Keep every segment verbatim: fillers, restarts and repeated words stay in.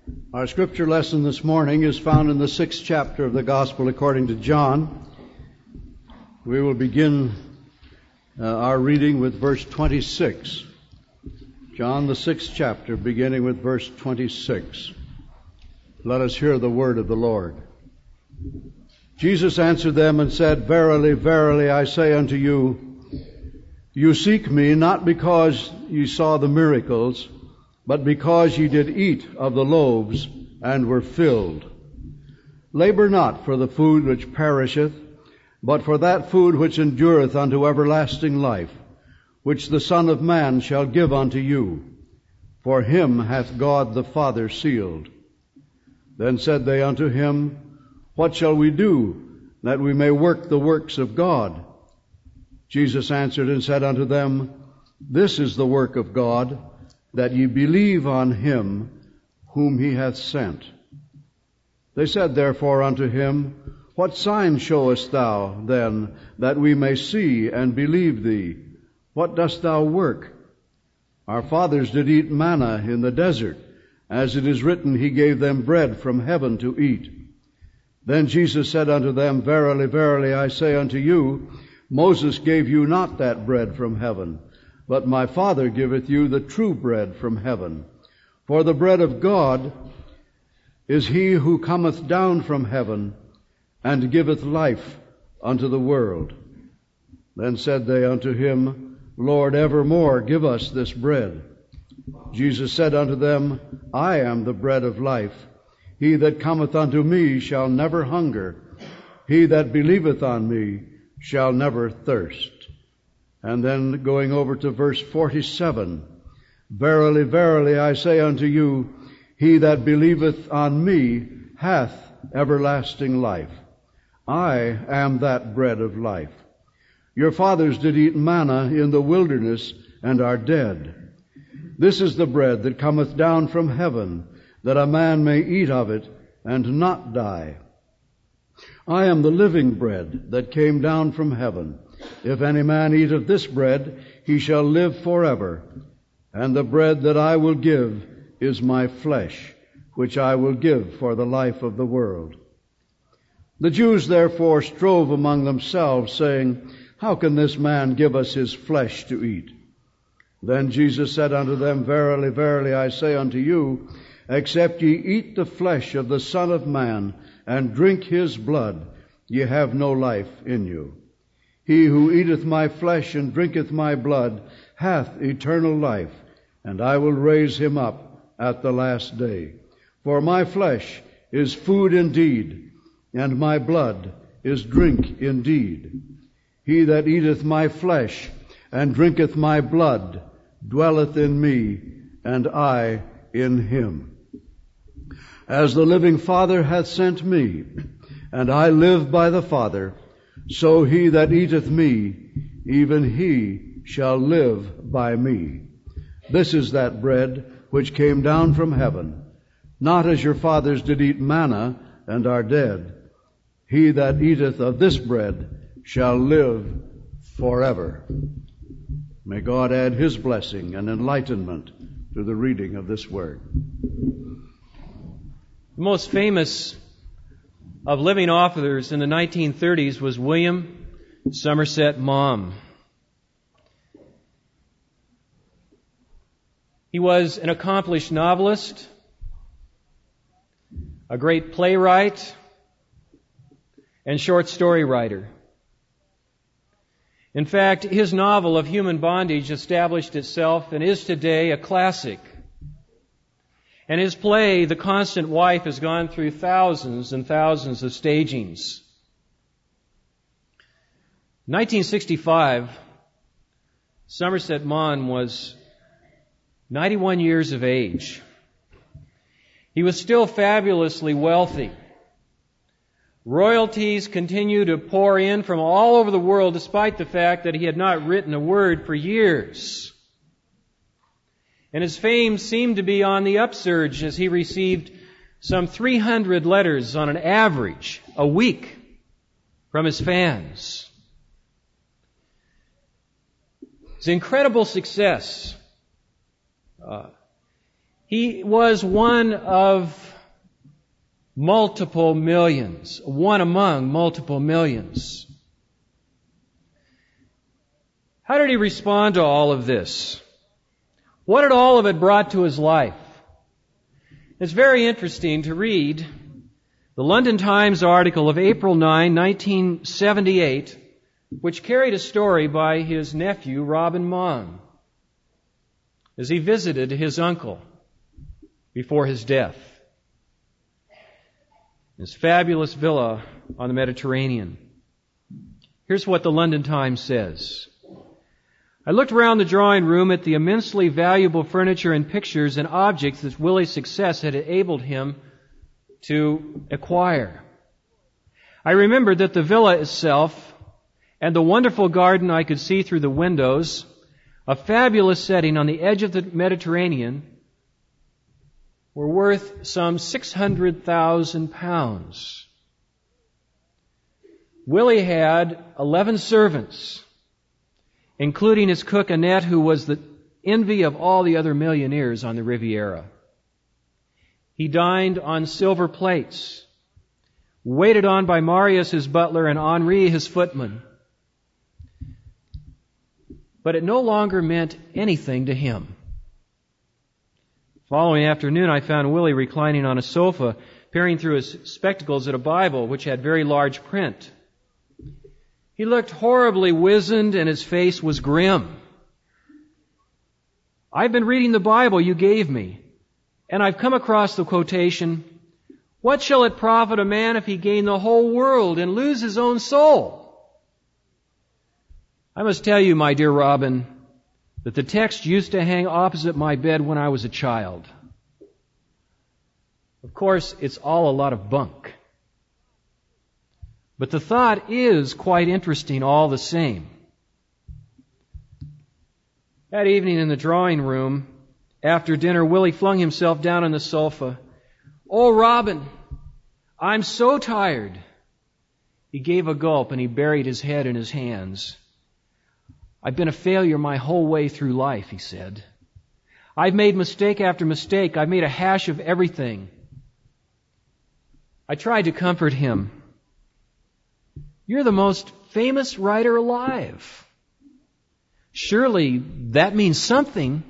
Our scripture lesson this morning is found in the sixth chapter of the Gospel according to John. We will begin uh, our reading with verse twenty-six. John, the sixth chapter, beginning with verse twenty-six. Let us hear the word of the Lord. Jesus answered them and said, Verily, verily, I say unto you, you seek me not because ye saw the miracles, but because ye did eat of the loaves and were filled. Labor not for the food which perisheth, but for that food which endureth unto everlasting life, which the Son of Man shall give unto you. For him hath God the Father sealed. Then said they unto him, What shall we do, that we may work the works of God? Jesus answered and said unto them, This is the work of God, that ye believe on him whom he hath sent. They said therefore unto him, What sign showest thou then, that we may see and believe thee? What dost thou work? Our fathers did eat manna in the desert, as it is written, He gave them bread from heaven to eat. Then Jesus said unto them, Verily, verily, I say unto you, Moses gave you not that bread from heaven, but my Father giveth you the true bread from heaven. For the bread of God is he who cometh down from heaven, and giveth life unto the world. Then said they unto him, Lord, evermore give us this bread. Jesus said unto them, I am the bread of life. He that cometh unto me shall never hunger. He that believeth on me shall never thirst. And then going over to verse forty-seven, Verily, verily, I say unto you, he that believeth on me hath everlasting life. I am that bread of life. Your fathers did eat manna in the wilderness and are dead. This is the bread that cometh down from heaven, that a man may eat of it and not die. I am the living bread that came down from heaven. If any man eat of this bread, he shall live forever. And the bread that I will give is my flesh, which I will give for the life of the world. The Jews therefore strove among themselves, saying, How can this man give us his flesh to eat? Then Jesus said unto them, Verily, verily, I say unto you, except ye eat the flesh of the Son of Man, and drink his blood, ye have no life in you. He who eateth my flesh and drinketh my blood hath eternal life, and I will raise him up at the last day. For my flesh is food indeed, and my blood is drink indeed. He that eateth my flesh and drinketh my blood dwelleth in me, and I in him. As the living Father hath sent me, and I live by the Father, so he that eateth me, even he shall live by me. This is that bread which came down from heaven, not as your fathers did eat manna and are dead. He that eateth of this bread shall live forever. May God add his blessing and enlightenment to the reading of this word. The most famous of living authors in the nineteen thirties was William Somerset Maugham. He was an accomplished novelist, a great playwright, and short story writer. In fact, his novel of Human Bondage established itself and is today a classic. And his play, The Constant Wife, has gone through thousands and thousands of stagings. In nineteen sixty-five, Somerset Maugham was ninety-one years of age. He was still fabulously wealthy. Royalties continued to pour in from all over the world, despite the fact that he had not written a word for years. And his fame seemed to be on the upsurge as he received some three hundred letters on an average a week from his fans. His incredible success uh, He was one of multiple millions, one among multiple millions. How did he respond to all of this? What had all of it brought to his life? It's very interesting to read the London Times article of April ninth, nineteen seventy-eight, which carried a story by his nephew, Robin Maughan, as he visited his uncle before his death. His fabulous villa on the Mediterranean. Here's what the London Times says. I looked around the drawing room at the immensely valuable furniture and pictures and objects that Willie's success had enabled him to acquire. I remembered that the villa itself and the wonderful garden I could see through the windows, a fabulous setting on the edge of the Mediterranean, were worth some six hundred thousand pounds. Willie had eleven servants, including his cook Annette, who was the envy of all the other millionaires on the Riviera. He dined on silver plates, waited on by Marius, his butler, and Henri, his footman. But it no longer meant anything to him. Following afternoon, I found Willie reclining on a sofa, peering through his spectacles at a Bible which had very large print. He looked horribly wizened and his face was grim. I've been reading the Bible you gave me, and I've come across the quotation, "What shall it profit a man if he gain the whole world and lose his own soul?" I must tell you, my dear Robin, that the text used to hang opposite my bed when I was a child. Of course, it's all a lot of bunk. But the thought is quite interesting all the same. That evening in the drawing room, after dinner, Willie flung himself down on the sofa. "Oh, Robin, I'm so tired." He gave a gulp and he buried his head in his hands. "I've been a failure my whole way through life," he said. "I've made mistake after mistake. I've made a hash of everything." I tried to comfort him. "You're the most famous writer alive. Surely that means something."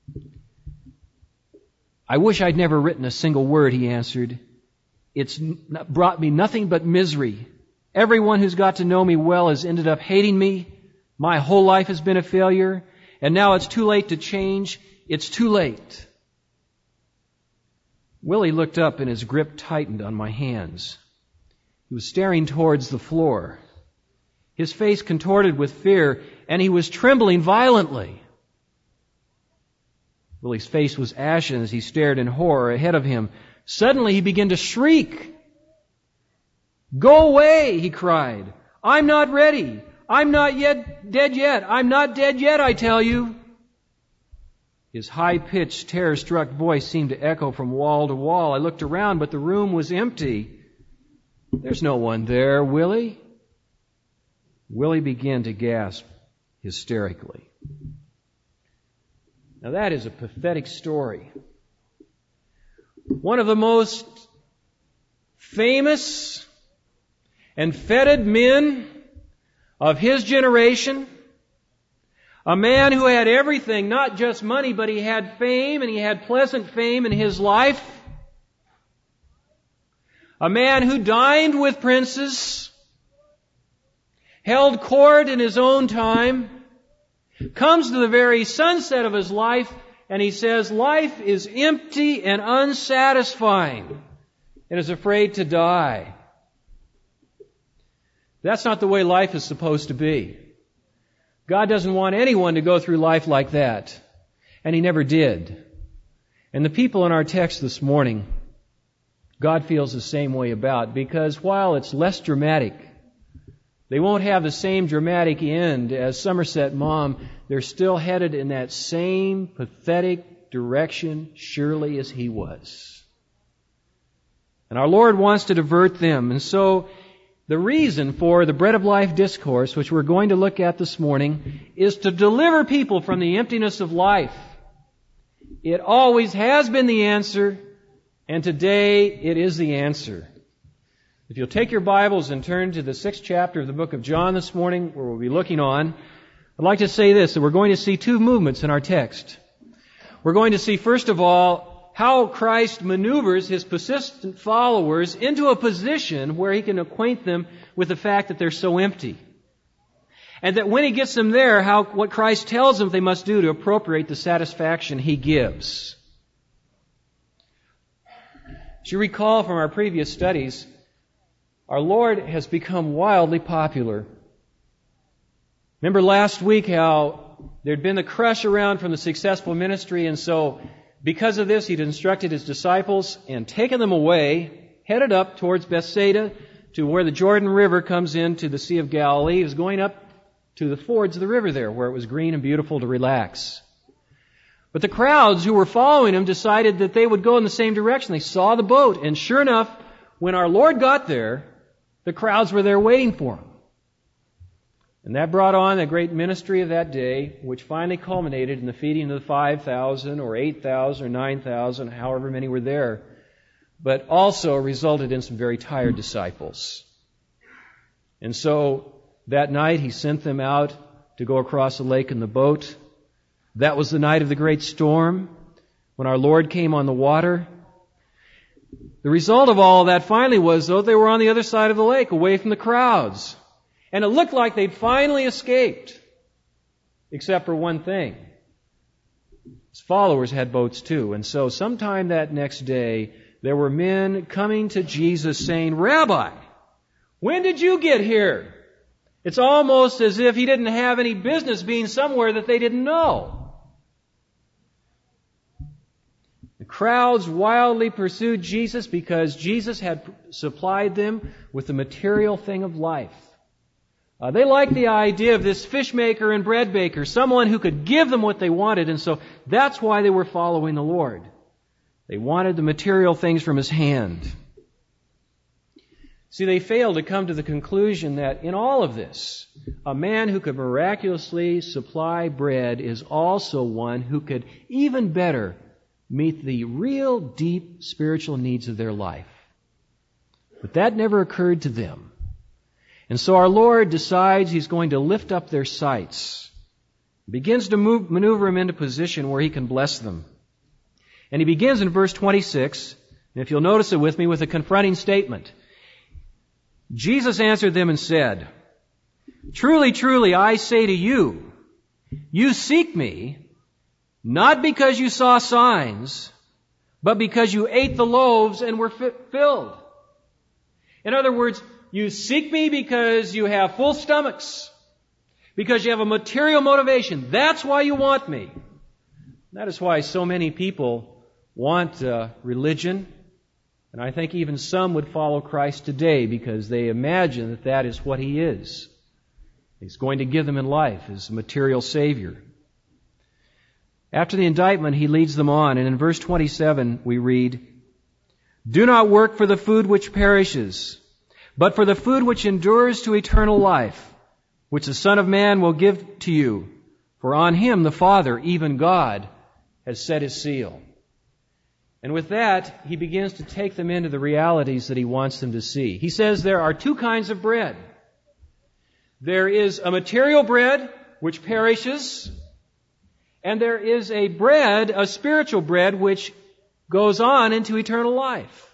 "I wish I'd never written a single word," he answered. "It's brought me nothing but misery. Everyone who's got to know me well has ended up hating me. My whole life has been a failure, and now it's too late to change. It's too late." Willie looked up and his grip tightened on my hands. He was staring towards the floor. His face contorted with fear, and he was trembling violently. Willie's face was ashen as he stared in horror ahead of him. Suddenly he began to shriek. "Go away," he cried. "I'm not ready. I'm not yet dead yet. I'm not dead yet, I tell you." His high-pitched, terror-struck voice seemed to echo from wall to wall. I looked around, but the room was empty. "There's no one there, Willie." Willie began to gasp hysterically. Now that is a pathetic story. One of the most famous and feted men of his generation, a man who had everything, not just money, but he had fame, and he had pleasant fame in his life. A man who dined with princes, held court in his own time, comes to the very sunset of his life, and he says life is empty and unsatisfying, and is afraid to die. That's not the way life is supposed to be. God doesn't want anyone to go through life like that. And He never did. And the people in our text this morning, God feels the same way about, because while it's less dramatic, they won't have the same dramatic end as Somerset Maugham. They're still headed in that same pathetic direction, surely as he was. And our Lord wants to divert them. And so the reason for the Bread of Life discourse, which we're going to look at this morning, is to deliver people from the emptiness of life It always has been the answer, and today it is the answer. If you'll take your Bibles and turn to the sixth chapter of the book of John this morning, where we'll be looking on, I'd like to say this, that we're going to see two movements in our text. We're going to see, first of all, how Christ maneuvers His persistent followers into a position where He can acquaint them with the fact that they're so empty. And that when He gets them there, how what Christ tells them they must do to appropriate the satisfaction He gives. As you recall from our previous studies, our Lord has become wildly popular. Remember last week how there'd been the crush around from the successful ministry, and so because of this, He'd instructed His disciples and taken them away, headed up towards Bethsaida to where the Jordan River comes into the Sea of Galilee. He was going up to the fords of the river there, where it was green and beautiful to relax. But the crowds who were following Him decided that they would go in the same direction. They saw the boat, and sure enough, when our Lord got there, the crowds were there waiting for Him. And that brought on the great ministry of that day, which finally culminated in the feeding of the five thousand or eight thousand or nine thousand, however many were there, but also resulted in some very tired disciples. And so that night He sent them out to go across the lake in the boat. That was the night of the great storm, when our Lord came on the water. The result of all of that finally was, though, they were on the other side of the lake, away from the crowds. And it looked like they'd finally escaped, except for one thing. His followers had boats too. And so sometime that next day, there were men coming to Jesus saying, "Rabbi, when did you get here?" It's almost as if He didn't have any business being somewhere that they didn't know. The crowds wildly pursued Jesus because Jesus had supplied them with the material thing of life. Uh, they liked the idea of this fish maker and bread baker, someone who could give them what they wanted, and so that's why they were following the Lord. They wanted the material things from His hand. See, they failed to come to the conclusion that in all of this, a man who could miraculously supply bread is also one who could even better meet the real deep spiritual needs of their life. But that never occurred to them. And so our Lord decides He's going to lift up their sights. He begins to move, maneuver them into position where He can bless them. And He begins in verse twenty-six, and if you'll notice it with me, with a confronting statement. Jesus answered them and said, "Truly, truly, I say to you, you seek Me, not because you saw signs, but because you ate the loaves and were filled." In other words, you seek Me because you have full stomachs, because you have a material motivation. That's why you want Me. That is why so many people want uh, religion, and I think even some would follow Christ today because they imagine that that is what He is. He's going to give them in life as a material Savior. After the indictment, He leads them on, and in verse twenty-seven we read, "Do not work for the food which perishes, but for the food which endures to eternal life, which the Son of Man will give to you. For on Him the Father, even God, has set His seal." And with that, He begins to take them into the realities that He wants them to see. He says there are two kinds of bread. There is a material bread which perishes, and there is a bread, a spiritual bread, which goes on into eternal life.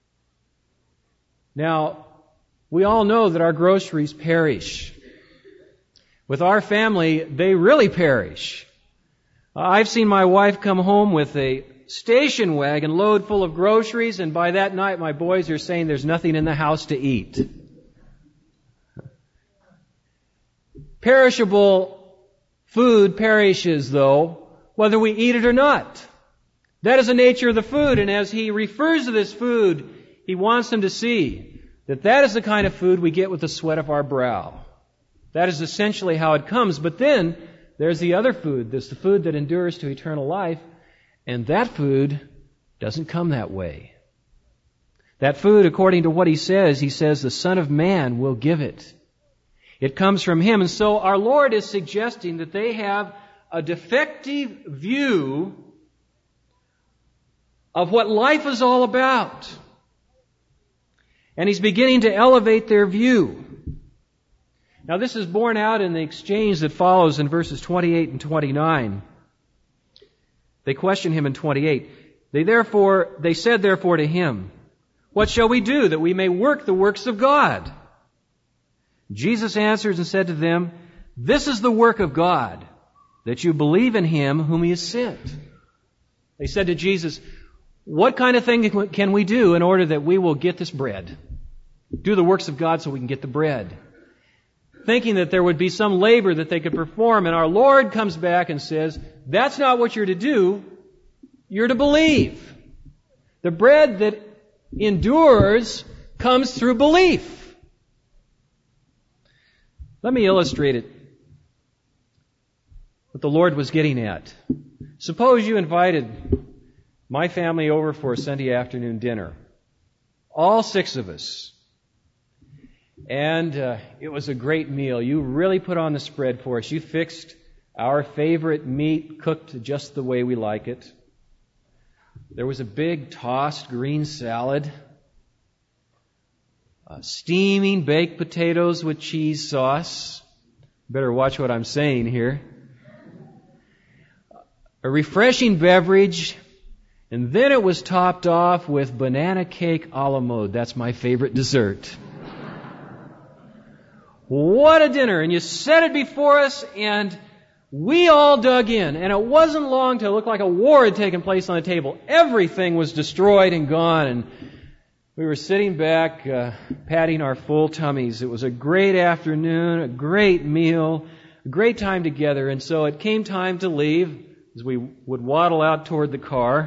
Now, we all know that our groceries perish. With our family, they really perish. I've seen my wife come home with a station wagon load full of groceries, and by that night my boys are saying there's nothing in the house to eat. Perishable food perishes, though, whether we eat it or not. That is the nature of the food, and as He refers to this food, He wants them to see that that is the kind of food we get with the sweat of our brow. That is essentially how it comes. But then there's the other food. There's the food that endures to eternal life. And that food doesn't come that way. That food, according to what He says, He says the Son of Man will give it. It comes from Him. And so our Lord is suggesting that they have a defective view of what life is all about. And he's beginning to elevate their view. Now this is borne out in the exchange that follows in verses twenty-eight and twenty-nine. They question him in twenty-eight. They therefore, they said therefore to him, "What shall we do that we may work the works of God?" Jesus answered and said to them, "This is the work of God, that you believe in him whom he has sent." They said to Jesus, "What kind of thing can we do in order that we will get this bread? Do the works of God so we can get the bread." Thinking that there would be some labor that they could perform, and our Lord comes back and says, "That's not what you're to do. You're to believe. The bread that endures comes through belief." Let me illustrate it. What the Lord was getting at. Suppose you invited my family over for a Sunday afternoon dinner. All six of us. And uh, it was a great meal. You really put on the spread for us. You fixed our favorite meat cooked just the way we like it. There was a big tossed green salad. Uh, steaming baked potatoes with cheese sauce. Better watch what I'm saying here. A refreshing beverage, and then it was topped off with banana cake a la mode. That's my favorite dessert. What a dinner! And you set it before us, and we all dug in. And it wasn't long till it looked like a war had taken place on the table. Everything was destroyed and gone, and we were sitting back, uh, patting our full tummies. It was a great afternoon, a great meal, a great time together. And so it came time to leave, as we would waddle out toward the car.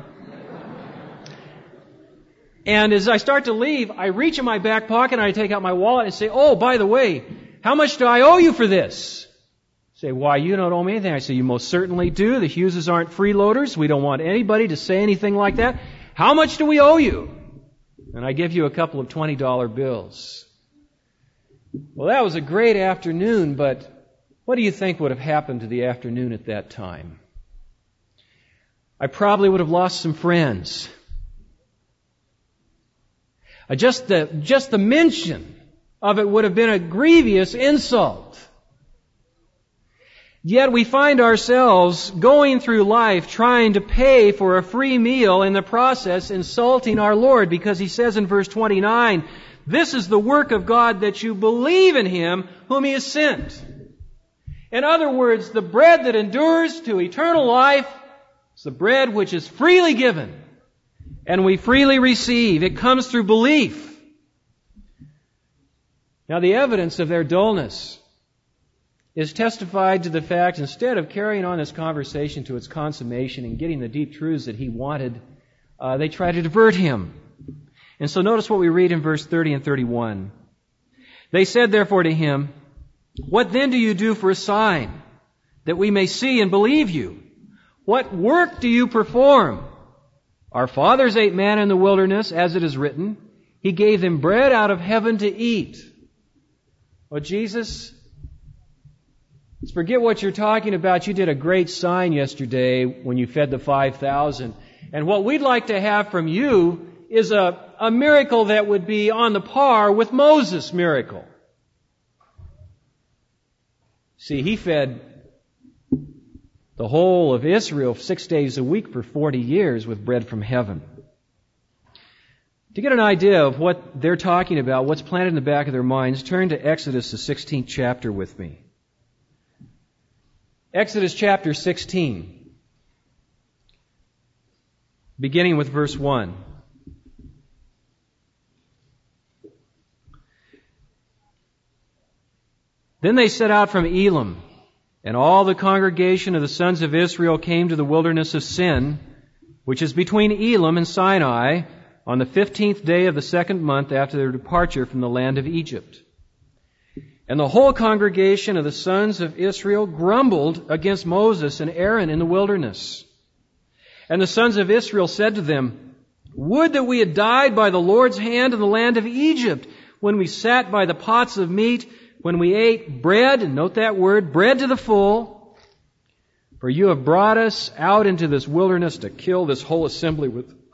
And as I start to leave, I reach in my back pocket and I take out my wallet and say, "Oh, by the way, how much do I owe you for this?" Say, "Why, you don't owe me anything." I say, "You most certainly do. The Hugheses aren't freeloaders. We don't want anybody to say anything like that. How much do we owe you?" And I give you a couple of twenty dollar bills. Well, that was a great afternoon, but what do you think would have happened to the afternoon at that time? I probably would have lost some friends. Uh, just the, just the mention of it would have been a grievous insult. Yet we find ourselves going through life trying to pay for a free meal, in the process insulting our Lord, because He says in verse twenty-nine, "This is the work of God, that you believe in Him whom He has sent." In other words, the bread that endures to eternal life is the bread which is freely given, and we freely receive. It comes through belief. Now, the evidence of their dullness is testified to the fact, instead of carrying on this conversation to its consummation and getting the deep truths that he wanted, uh, they try to divert him. And so notice what we read in verse thirty and thirty-one. They said therefore to him, "What then do you do for a sign, that we may see and believe you? What work do you perform? Our fathers ate manna in the wilderness, as it is written, He gave them bread out of heaven to eat." Well, Jesus, let's forget what you're talking about. You did a great sign yesterday when you fed the five thousand. And what we'd like to have from you is a, a miracle that would be on the par with Moses' miracle. See, he fed the whole of Israel six days a week for forty years with bread from heaven. To get an idea of what they're talking about, what's planted in the back of their minds, turn to Exodus, the sixteenth chapter with me. Exodus chapter sixteen, beginning with verse one. Then they set out from Elim, and all the congregation of the sons of Israel came to the wilderness of Sin, which is between Elim and Sinai, on the fifteenth day of the second month after their departure from the land of Egypt. And the whole congregation of the sons of Israel grumbled against Moses and Aaron in the wilderness. And the sons of Israel said to them, "Would that we had died by the Lord's hand in the land of Egypt, when we sat by the pots of meat, when we ate bread," and note that word, bread to the full. "For you have brought us out into this wilderness to kill this whole assembly with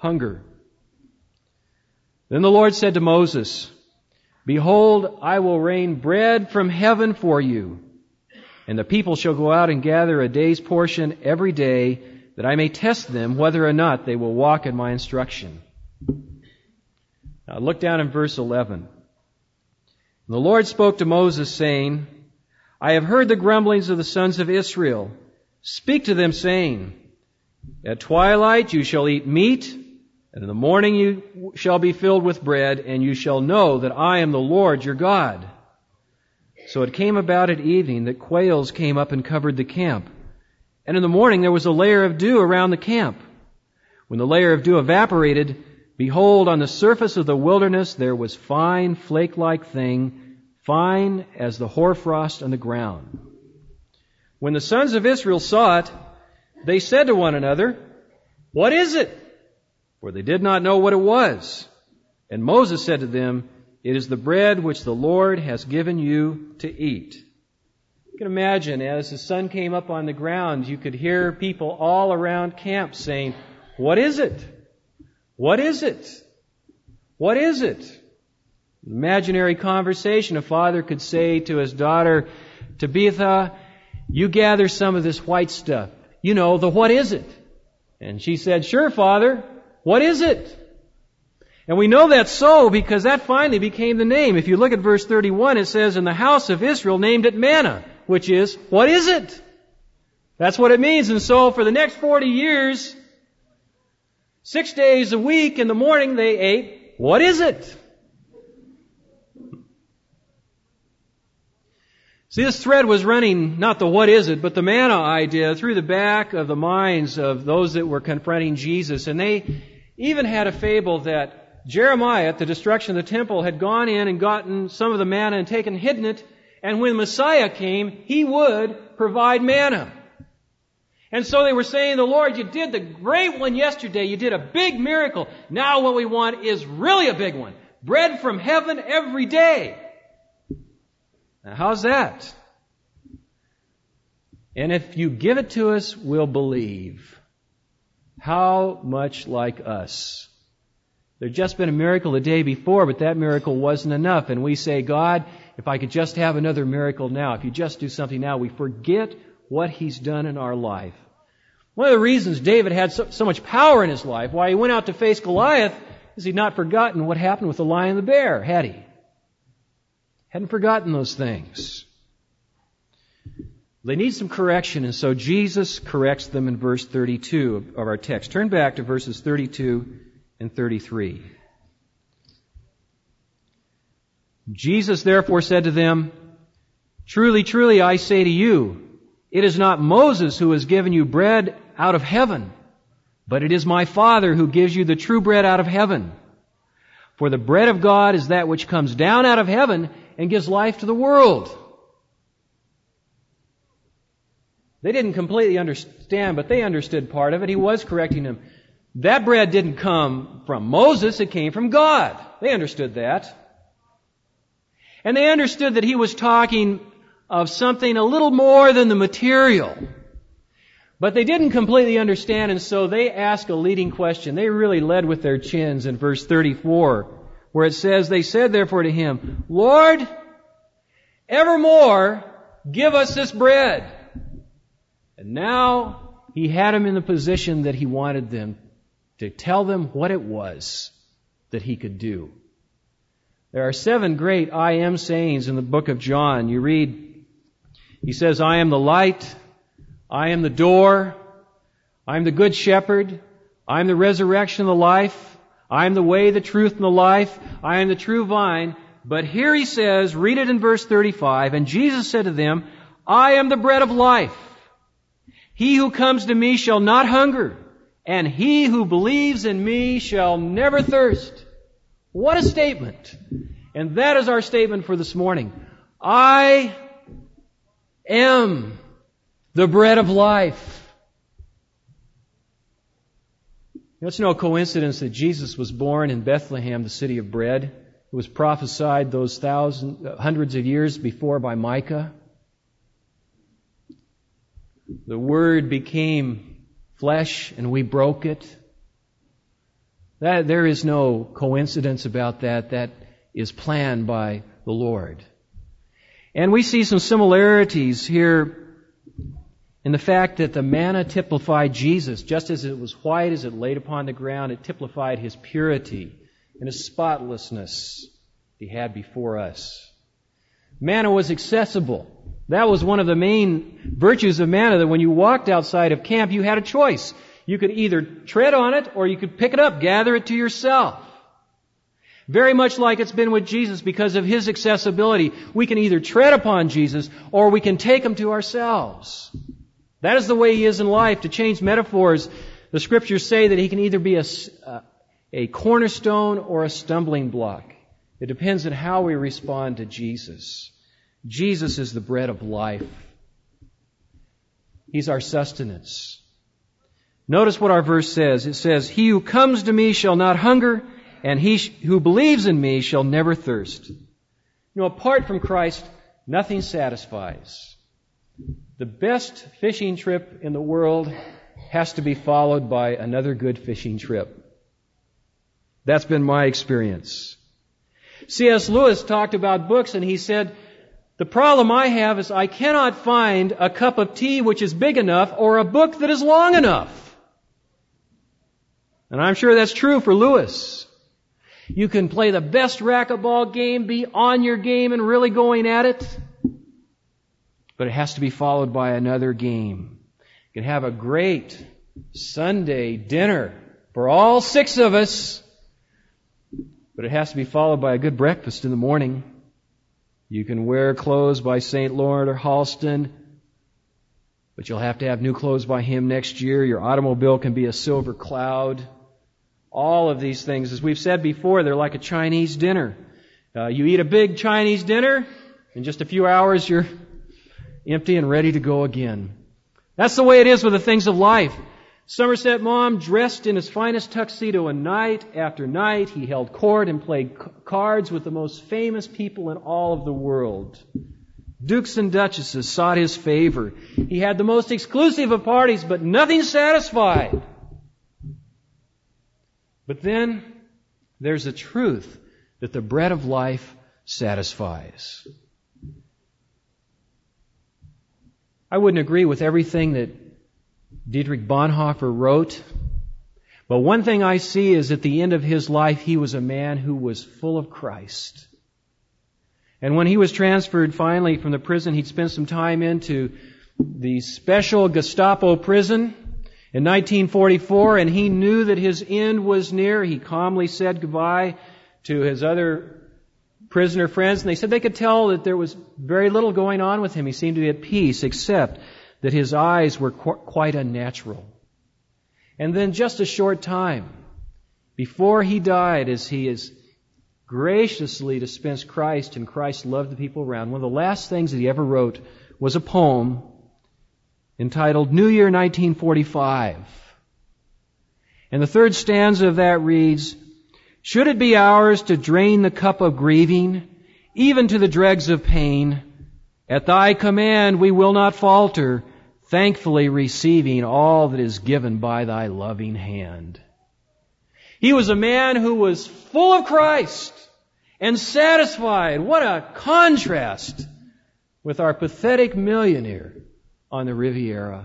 hunger. Then the Lord said to Moses, Behold, I will rain bread from heaven for you, and the people shall go out and gather a day's portion every day, that I may test them whether or not they will walk in my instruction. Now look down in verse eleven. The Lord spoke to Moses, saying, I have heard the grumblings of the sons of Israel. Speak to them, saying, At twilight you shall eat meat, and in the morning you shall be filled with bread, and you shall know that I am the Lord your God. So it came about at evening that quails came up and covered the camp. And in the morning there was a layer of dew around the camp. When the layer of dew evaporated, behold, on the surface of the wilderness there was fine flake-like thing, fine as the hoarfrost on the ground. When the sons of Israel saw it, they said to one another, What is it? For they did not know what it was. And Moses said to them, It is the bread which the Lord has given you to eat. You can imagine, as the sun came up on the ground, you could hear people all around camp saying, What is it? What is it? What is it? Imaginary conversation. A father could say to his daughter, Tabitha, you gather some of this white stuff. You know, the what is it? And she said, Sure, Father. What is it? And we know that's so because that finally became the name. If you look at verse thirty-one, it says, And the house of Israel named it manna, which is, what is it? That's what it means. And so for the next forty years, six days a week in the morning they ate, what is it? See, this thread was running, not the what is it, but the manna idea through the back of the minds of those that were confronting Jesus. And they even had a fable that Jeremiah, at the destruction of the temple, had gone in and gotten some of the manna and taken, hidden it, and when Messiah came, he would provide manna. And so they were saying, the Lord, you did the great one yesterday. You did a big miracle. Now what we want is really a big one. Bread from heaven every day. Now how's that? And if you give it to us, we'll believe. How much like us. There'd just been a miracle the day before, but that miracle wasn't enough. And we say, God, if I could just have another miracle now, if you just do something now, we forget what He's done in our life. One of the reasons David had so, so much power in his life, why he went out to face Goliath, is he'd not forgotten what happened with the lion and the bear, had he? Hadn't forgotten those things. They need some correction, and so Jesus corrects them in verse thirty-two of, of our text. Turn back to verses thirty-two and thirty-three. Jesus therefore said to them, Truly, truly, I say to you, it is not Moses who has given you bread out of heaven, but it is my Father who gives you the true bread out of heaven. For the bread of God is that which comes down out of heaven and gives life to the world. They didn't completely understand, but they understood part of it. He was correcting them. That bread didn't come from Moses, it came from God. They understood that. And they understood that he was talking of something a little more than the material. But they didn't completely understand, and so they asked a leading question. They really led with their chins in verse thirty-four, where it says, They said therefore to him, Lord, evermore give us this bread. And now he had them in the position that he wanted them to tell them what it was that he could do. There are seven great I am sayings in the book of John. You read, he says, I am the light, I am the door, I am the good shepherd, I am the resurrection and the life, I am the way, the truth, and the life, I am the true vine. But here he says, read it in verse thirty-five, and Jesus said to them, I am the bread of life. He who comes to me shall not hunger, and he who believes in me shall never thirst. What a statement. And that is our statement for this morning. I am the bread of life. It's no coincidence that Jesus was born in Bethlehem, the city of bread. It was prophesied those thousand, hundreds of years before by Micah. The Word became flesh and we broke it. That, there is no coincidence about that. That is planned by the Lord. And we see some similarities here in the fact that the manna typified Jesus. Just as it was white as it laid upon the ground, it typified His purity and His spotlessness He had before us. Manna was accessible. That was one of the main virtues of manna, that when you walked outside of camp, you had a choice. You could either tread on it or you could pick it up, gather it to yourself. Very much like it's been with Jesus, because of His accessibility. We can either tread upon Jesus or we can take Him to ourselves. That is the way He is in life. To change metaphors, the Scriptures say that He can either be a, a cornerstone or a stumbling block. It depends on how we respond to Jesus. Jesus is the bread of life. He's our sustenance. Notice what our verse says. It says, "He who comes to me shall not hunger, and he who believes in me shall never thirst." You know, apart from Christ, nothing satisfies. The best fishing trip in the world has to be followed by another good fishing trip. That's been my experience. C S Lewis talked about books, and he said, "The problem I have is I cannot find a cup of tea which is big enough or a book that is long enough." And I'm sure that's true for Lewis. You can play the best racquetball game, be on your game and really going at it, but it has to be followed by another game. You can have a great Sunday dinner for all six of us, but it has to be followed by a good breakfast in the morning. You can wear clothes by Saint Laurent or Halston, but you'll have to have new clothes by him next year. Your automobile can be a silver cloud. All of these things, as we've said before, they're like a Chinese dinner. Uh, you eat a big Chinese dinner, in just a few hours you're empty and ready to go again. That's the way it is with the things of life. Somerset Maugham dressed in his finest tuxedo, and night after night he held court and played c- cards with the most famous people in all of the world. Dukes and duchesses sought his favor. He had the most exclusive of parties, but nothing satisfied. But then there's the truth that the bread of life satisfies. I wouldn't agree with everything that Dietrich Bonhoeffer wrote, but one thing I see is at the end of his life, he was a man who was full of Christ. And when he was transferred finally from the prison, he'd spent some time into the special Gestapo prison in nineteen forty-four, and he knew that his end was near. He calmly said goodbye to his other prisoner friends, and they said they could tell that there was very little going on with him. He seemed to be at peace, except that his eyes were qu- quite unnatural. And then just a short time before he died, as he is graciously dispensed Christ, and Christ loved the people around, one of the last things that he ever wrote was a poem entitled New Year nineteen forty-five. And the third stanza of that reads, "Should it be ours to drain the cup of grieving, even to the dregs of pain, at Thy command we will not falter, thankfully receiving all that is given by Thy loving hand." He was a man who was full of Christ and satisfied. What a contrast with our pathetic millionaire on the Riviera.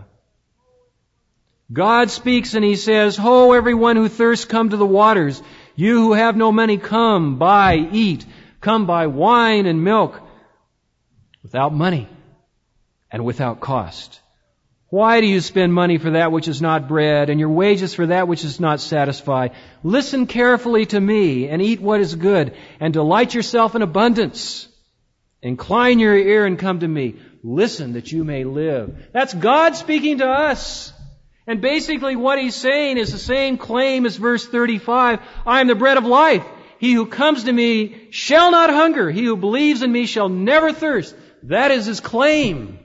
God speaks and He says, "Ho, everyone who thirsts, come to the waters. You who have no money, come, buy, eat. Come buy wine and milk without money and without cost. Why do you spend money for that which is not bread, and your wages for that which is not satisfied? Listen carefully to me, and eat what is good, and delight yourself in abundance. Incline your ear and come to me. Listen that you may live." That's God speaking to us. And basically what He's saying is the same claim as verse thirty-five. "I am the bread of life. He who comes to me shall not hunger. He who believes in me shall never thirst." That is His claim.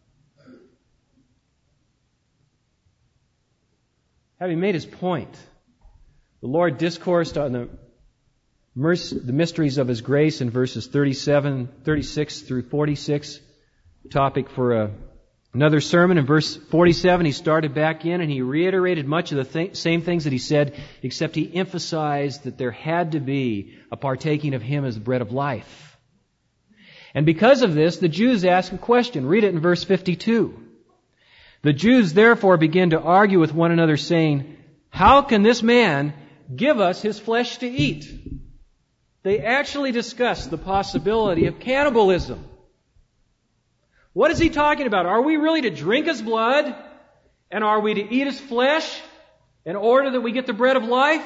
Having made His point, the Lord discoursed on the, mercy, the mysteries of His grace in verses thirty-seven, thirty-six through forty-six. Topic for a Another sermon in verse forty-seven, he started back in and he reiterated much of the th- same things that he said, except he emphasized that there had to be a partaking of Him as the bread of life. And because of this, the Jews asked a question. Read it in verse fifty-two. The Jews therefore began to argue with one another, saying, "How can this man give us his flesh to eat?" They actually discussed the possibility of cannibalism. What is he talking about? Are we really to drink His blood? And are we to eat His flesh in order that we get the bread of life?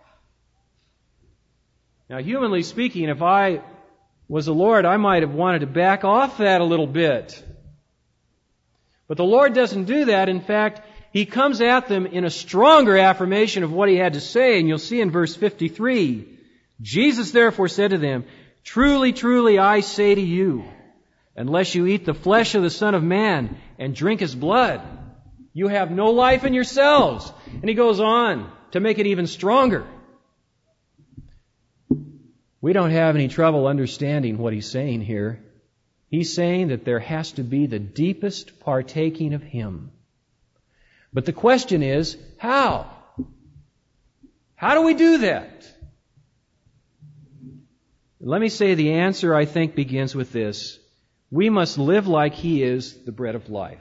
Now, humanly speaking, if I was the Lord, I might have wanted to back off that a little bit. But the Lord doesn't do that. In fact, He comes at them in a stronger affirmation of what He had to say. And you'll see in verse fifty-three, Jesus therefore said to them, "Truly, truly, I say to you, unless you eat the flesh of the Son of Man and drink His blood, you have no life in yourselves." And He goes on to make it even stronger. We don't have any trouble understanding what He's saying here. He's saying that there has to be the deepest partaking of Him. But the question is, how? How do we do that? Let me say the answer, I think, begins with this. We must live like He is the bread of life.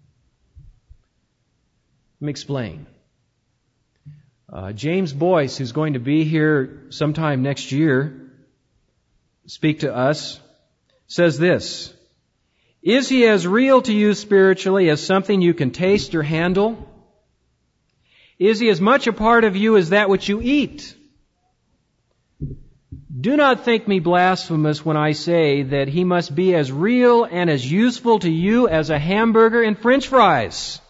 Let me explain. Uh, James Boyce, who's going to be here sometime next year, speak to us, says this: "Is He as real to you spiritually as something you can taste or handle? Is He as much a part of you as that which you eat? Do not think me blasphemous when I say that He must be as real and as useful to you as a hamburger and French fries.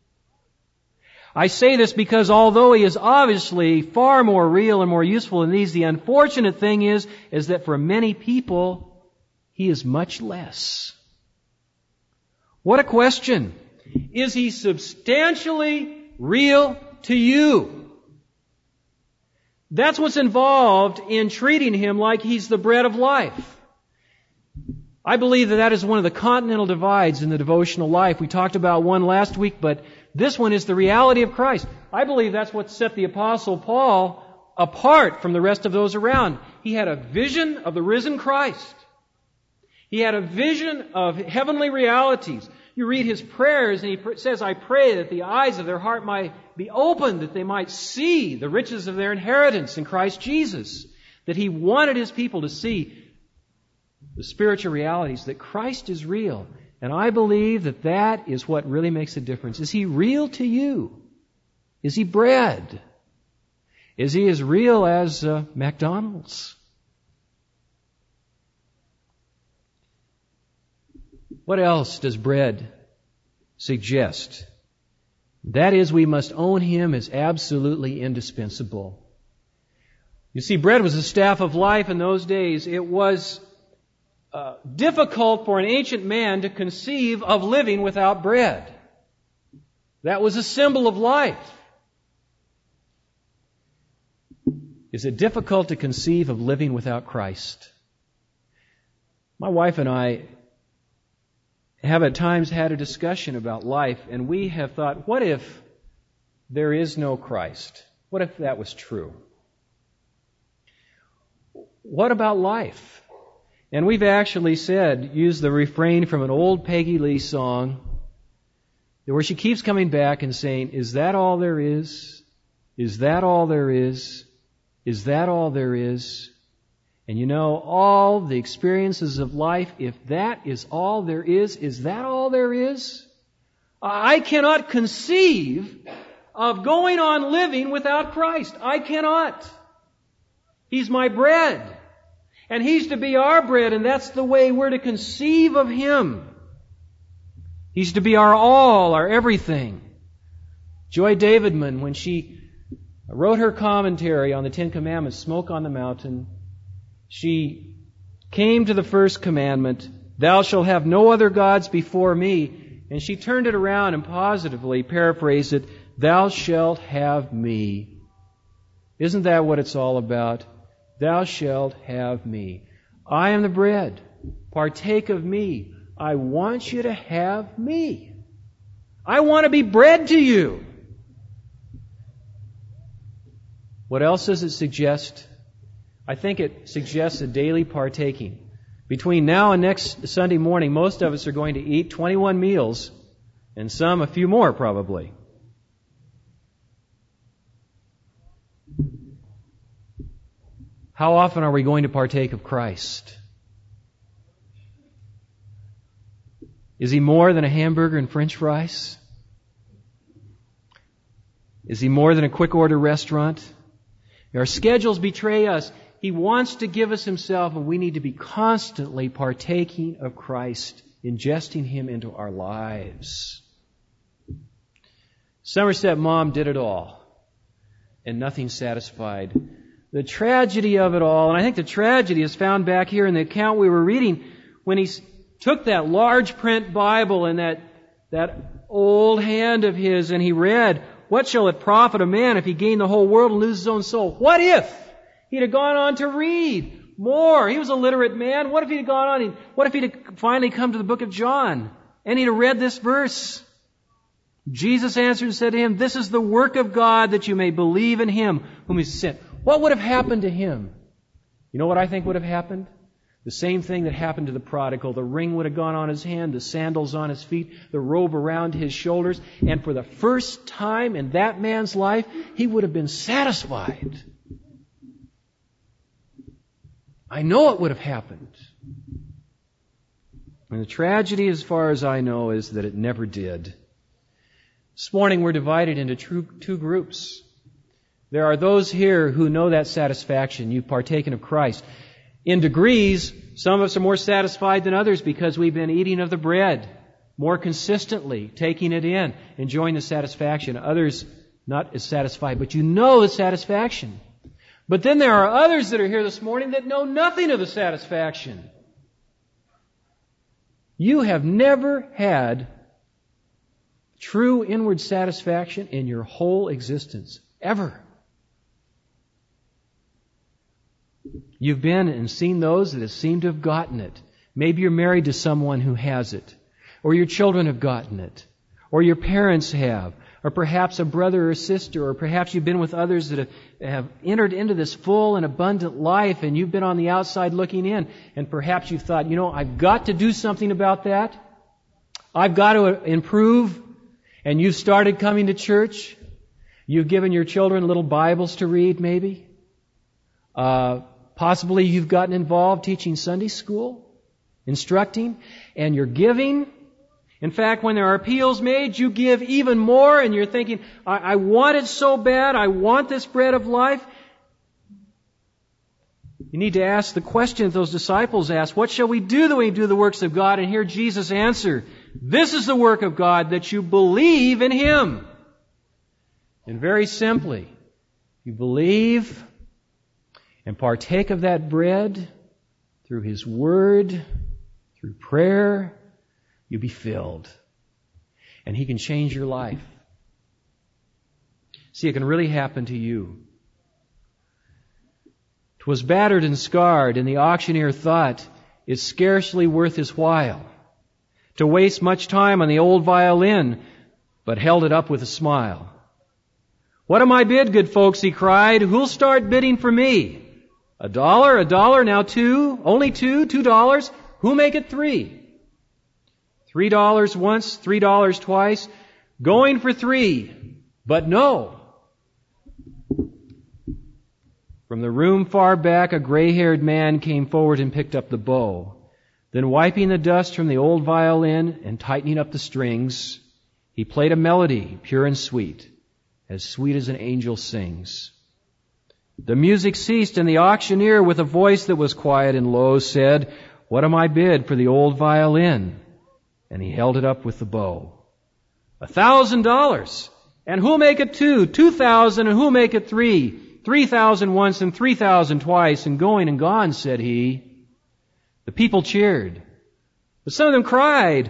I say this because although He is obviously far more real and more useful than these, the unfortunate thing is, is that for many people, He is much less." What a question! Is He substantially real to you? That's what's involved in treating Him like He's the bread of life. I believe that that is one of the continental divides in the devotional life. We talked about one last week, but this one is the reality of Christ. I believe that's what set the Apostle Paul apart from the rest of those around. He had a vision of the risen Christ. He had a vision of heavenly realities. You read his prayers and he says, "I pray that the eyes of their heart might be opened, that they might see the riches of their inheritance in Christ Jesus." That he wanted his people to see the spiritual realities, that Christ is real. And I believe that that is what really makes a difference. Is He real to you? Is He bread? Is He as real as uh, McDonald's? What else does bread suggest? That is, we must own Him as absolutely indispensable. You see, bread was a staff of life in those days. It was uh, difficult for an ancient man to conceive of living without bread. That was a symbol of life. Is it difficult to conceive of living without Christ? My wife and I have at times had a discussion about life, and we have thought, what if there is no Christ? What if that was true? What about life? And we've actually said, used the refrain from an old Peggy Lee song, where she keeps coming back and saying, "Is that all there is? Is that all there is? Is that all there is?" And you know, all the experiences of life, if that is all there is, is that all there is? I cannot conceive of going on living without Christ. I cannot. He's my bread. And He's to be our bread, and that's the way we're to conceive of Him. He's to be our all, our everything. Joy Davidman, when she wrote her commentary on the Ten Commandments, Smoke on the Mountain, she came to the first commandment, "Thou shalt have no other gods before me." And she turned it around and positively paraphrased it, "Thou shalt have me." Isn't that what it's all about? Thou shalt have me. I am the bread. Partake of me. I want you to have me. I want to be bread to you. What else does it suggest? I think it suggests a daily partaking. Between now and next Sunday morning, most of us are going to eat twenty-one meals, and some a few more probably. How often are we going to partake of Christ? Is He more than a hamburger and French fries? Is He more than a quick order restaurant? Our schedules betray us. He wants to give us Himself, and we need to be constantly partaking of Christ, ingesting Him into our lives. Somerset Maugham did it all, and nothing satisfied. The tragedy of it all, and I think the tragedy is found back here in the account we were reading, when he took that large print Bible and that, that old hand of his, and he read, "What shall it profit a man if he gain the whole world and lose his own soul?" What if he'd have gone on to read more? He was a literate man. What if he'd have gone on? And what if he'd have finally come to the book of John and he'd have read this verse? Jesus answered and said to him, "This is the work of God, that you may believe in Him whom He sent." What would have happened to him? You know what I think would have happened? The same thing that happened to the prodigal. The ring would have gone on his hand, the sandals on his feet, the robe around his shoulders, and for the first time in that man's life, he would have been satisfied. I know it would have happened. And the tragedy, as far as I know, is that it never did. This morning we're divided into two groups. There are those here who know that satisfaction. You've partaken of Christ. In degrees, some of us are more satisfied than others because we've been eating of the bread more consistently, taking it in, enjoying the satisfaction. Others not as satisfied, but you know the satisfaction. But then there are others that are here this morning that know nothing of the satisfaction. You have never had true inward satisfaction in your whole existence, ever. You've been and seen those that have seemed to have gotten it. Maybe you're married to someone who has it, or your children have gotten it, or your parents have, or perhaps a brother or sister, or perhaps you've been with others that have, have entered into this full and abundant life, and you've been on the outside looking in, and perhaps you've thought, you know, I've got to do something about that. I've got to improve. And you've started coming to church. You've given your children little Bibles to read, maybe. Uh, possibly you've gotten involved teaching Sunday school, instructing, and you're giving. In fact, when there are appeals made, you give even more, and you're thinking, I, I want it so bad, I want this bread of life. You need to ask the question that those disciples asked, what shall we do that we do the works of God? And hear Jesus answer, this is the work of God, that you believe in Him. And very simply, you believe and partake of that bread through His Word, through prayer, you'll be filled. And He can change your life. See, it can really happen to you. 'Twas battered and scarred, and the auctioneer thought it's scarcely worth his while to waste much time on the old violin, but held it up with a smile. What am I bid, good folks, he cried. Who'll start bidding for me? A dollar, a dollar, now two, only two, two dollars. Who'll make it three? Three dollars once, three dollars twice. Going for three, but no. From the room far back, a gray-haired man came forward and picked up the bow. Then wiping the dust from the old violin and tightening up the strings, he played a melody, pure and sweet, as sweet as an angel sings. The music ceased, and the auctioneer, with a voice that was quiet and low, said, what am I bid for the old violin? And he held it up with the bow. A thousand dollars. And who'll make it two? Two thousand, and who'll make it three? Three thousand once and three thousand twice, and going and gone, said he. The people cheered. But some of them cried,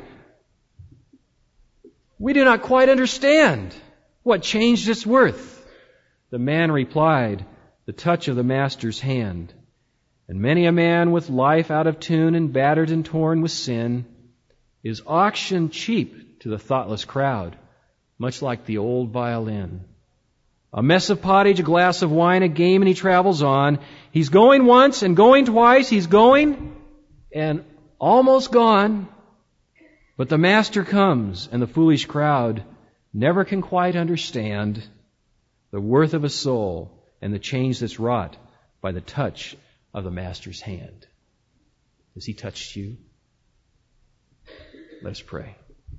we do not quite understand. What changed its worth? The man replied, the touch of the master's hand. And many a man with life out of tune and battered and torn with sin is auctioned cheap to the thoughtless crowd much like the old violin. A mess of pottage, a glass of wine, a game, and he travels on. He's going once and going twice. He's going and almost gone. But the master comes, and the foolish crowd never can quite understand the worth of a soul and the change that's wrought by the touch of the master's hand. Has he touched you? Let us pray.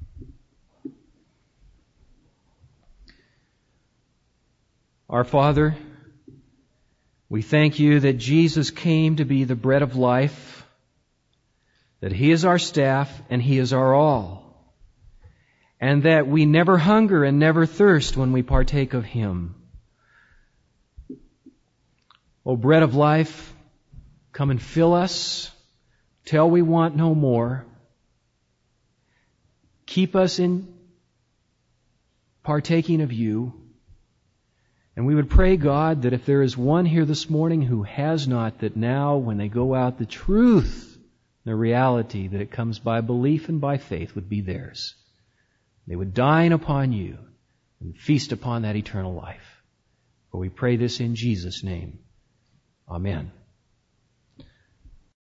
Our Father, we thank you that Jesus came to be the bread of life, that he is our staff and he is our all, and that we never hunger and never thirst when we partake of him. O bread of life, come and fill us till we want no more. Keep us in partaking of you. And we would pray, God, that if there is one here this morning who has not, that now when they go out, the truth, the reality that it comes by belief and by faith would be theirs. They would dine upon you and feast upon that eternal life. For we pray this in Jesus' name. Amen.